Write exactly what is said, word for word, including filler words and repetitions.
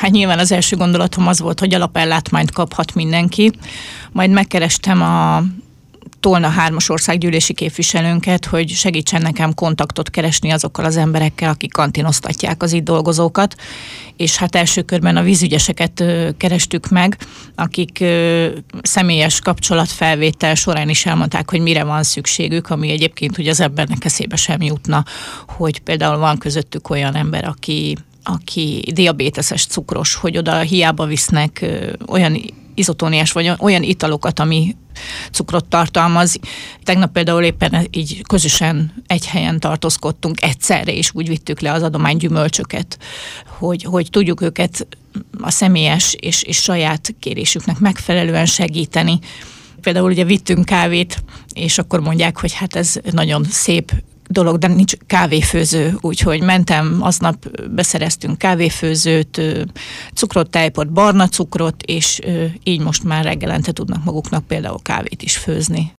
Hát nyilván az első gondolatom az volt, hogy alapellátmányt kaphat mindenki. Majd megkerestem a Tolna hármas országgyűlési képviselőnket, hogy segítsen nekem kontaktot keresni azokkal az emberekkel, akik kantinoztatják az itt dolgozókat, és hát első körben a vízügyeseket ö, kerestük meg, akik ö, személyes kapcsolatfelvétel során is elmondták, hogy mire van szükségük, ami egyébként ugye az embernek eszébe sem jutna, hogy például van közöttük olyan ember, aki, aki diabéteses, cukros, hogy oda hiába visznek ö, olyan izotóniás vagy olyan italokat, ami cukrot tartalmaz. Tegnap például éppen így közösen egy helyen tartózkodtunk egyszerre, és úgy vittük le az adománygyümölcsöket, hogy, hogy tudjuk őket a személyes és, és saját kérésüknek megfelelően segíteni. Például ugye vittünk kávét, és akkor mondják, hogy hát ez nagyon szép dolog, de nincs kávéfőző, úgyhogy mentem, aznap beszereztünk kávéfőzőt, cukrot, tejpot, barna cukrot, és így most már reggelente tudnak maguknak például kávét is főzni.